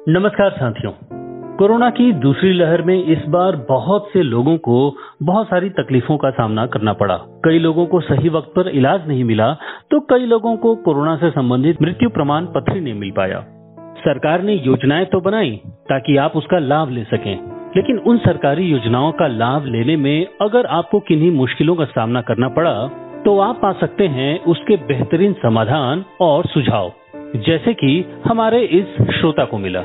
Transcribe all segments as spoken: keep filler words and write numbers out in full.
नमस्कार साथियों। कोरोना की दूसरी लहर में इस बार बहुत से लोगों को बहुत सारी तकलीफों का सामना करना पड़ा। कई लोगों को सही वक्त पर इलाज नहीं मिला, तो कई लोगों को कोरोना से संबंधित मृत्यु प्रमाण पत्र ही नहीं मिल पाया। सरकार ने योजनाएं तो बनाई ताकि आप उसका लाभ ले सकें, लेकिन उन सरकारी योजनाओं का लाभ लेने में अगर आपको किन्हीं मुश्किलों का सामना करना पड़ा, तो आप पा सकते हैं उसके बेहतरीन समाधान और सुझाव, जैसे कि हमारे इस श्रोता को मिला।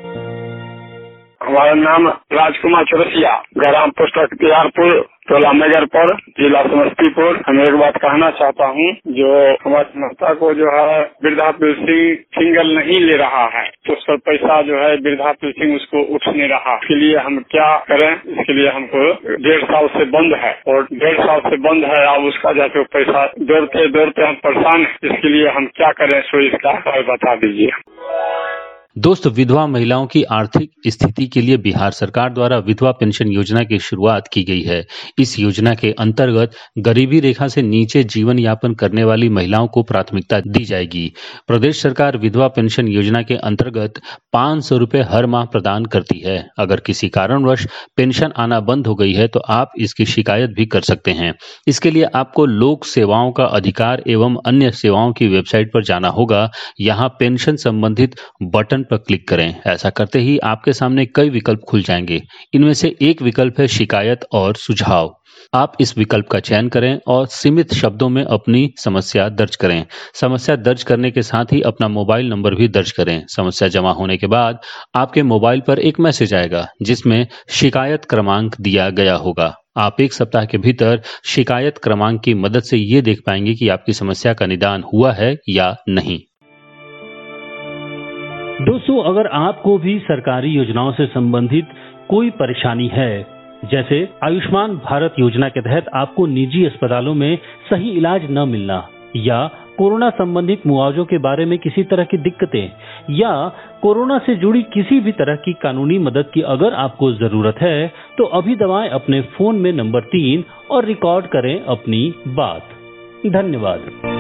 हमारा नाम राजकुमार चौरसिया, ग्राम पोस्ट अख्तियारपुर, टोला मेजरपुर, जिला समस्तीपुर। हम एक बात कहना चाहता हूँ, जो हमारी माता को जो है वृद्धा पेंशन सिंगल नहीं ले रहा है, तो उस पर पैसा जो है वृद्धा पेंशन उसको उठ नहीं रहा। इसके लिए हम क्या करें? इसके लिए हमको डेढ़ साल से बंद है और डेढ़ साल से बंद है। अब उसका जाके पैसा दौड़ते दौड़ते हम परेशान हैं। इसके लिए हम क्या करें, सो इसका बता दीजिए। दोस्तों, विधवा महिलाओं की आर्थिक स्थिति के लिए बिहार सरकार द्वारा विधवा पेंशन योजना की शुरुआत की गई है। इस योजना के अंतर्गत गरीबी रेखा से नीचे जीवन यापन करने वाली महिलाओं को प्राथमिकता दी जाएगी। प्रदेश सरकार विधवा पेंशन योजना के अंतर्गत पाँच सौ रुपए हर माह प्रदान करती है। अगर किसी कारणवश पेंशन आना बंद हो गई है तो आप इसकी शिकायत भी कर सकते हैं। इसके लिए आपको लोक सेवाओं का अधिकार एवं अन्य सेवाओं की वेबसाइट पर जाना होगा। यहाँ पेंशन संबंधित बटन पर क्लिक करें। ऐसा करते ही आपके सामने कई विकल्प खुल जाएंगे। इनमें से एक विकल्प है शिकायत और सुझाव। आप इस विकल्प का चयन करें और सीमित शब्दों में अपनी समस्या दर्ज करें। समस्या दर्ज करने के साथ ही अपना मोबाइल नंबर भी दर्ज करें। समस्या जमा होने के बाद आपके मोबाइल पर एक मैसेज आएगा जिसमें शिकायत क्रमांक दिया गया होगा। आप एक सप्ताह के भीतर शिकायत क्रमांक की मदद से ये देख पाएंगे कि आपकी समस्या का निदान हुआ है या नहीं। दोस्तों, अगर आपको भी सरकारी योजनाओं से संबंधित कोई परेशानी है, जैसे आयुष्मान भारत योजना के तहत आपको निजी अस्पतालों में सही इलाज न मिलना, या कोरोना संबंधित मुआवजों के बारे में किसी तरह की दिक्कतें, या कोरोना से जुड़ी किसी भी तरह की कानूनी मदद की अगर आपको जरूरत है, तो अभी दबाएं अपने फोन में नंबर तीन और रिकॉर्ड करें अपनी बात। धन्यवाद।